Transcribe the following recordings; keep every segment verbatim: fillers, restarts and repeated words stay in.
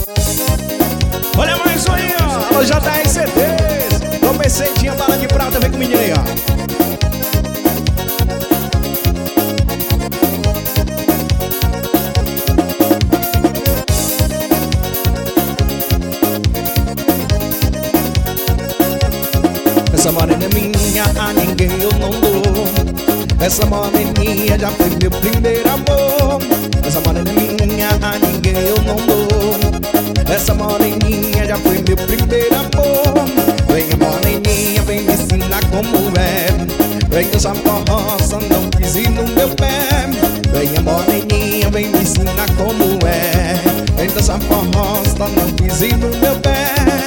Olha mais um aí, ó. Alô, J R C Ds. Comecei, tinha bala de prata, vem com o menino aí, ó. Essa morena é minha, a ninguém eu não dou. Essa moreninha já foi meu primeiro amor. Essa morena é minha, a ninguém eu não dou. Essa moreninha já foi meu primeiro amor. Venha moreninha, vem me ensinar como é. Vem dançar forró, só não pise no meu pé. Venha moreninha, vem me ensinar como é. Vem dançar forró, só não pise no meu pé.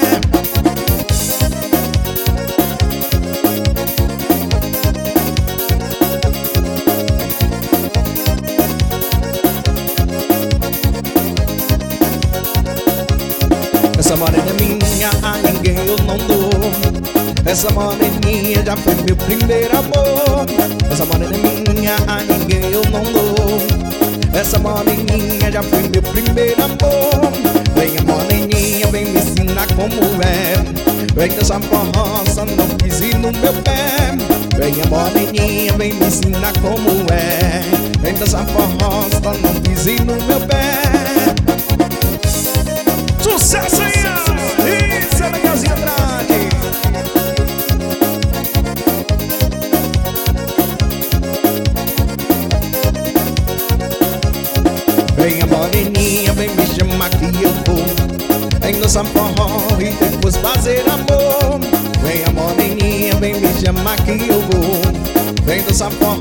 Essa morena é minha, a ninguém eu não dou. Essa moreninha já foi meu primeiro amor. Essa morena é minha, a ninguém eu não dou. Essa moreninha já foi meu primeiro amor. Venha moreninha, vem me ensinar como é. Vem dançar forró, só não pise no meu pé. Venha moreninha, vem me ensinar como é. Vem dançar forró, só não pise no meu pé. Sucesso aí! Isso é Legalzinho Andrade. Venha moreninha, vem me chamar que eu vou. Vem dançar forró e depois fazer amor. Venha moreninha, vem me chamar que eu vou. Vem dançar forró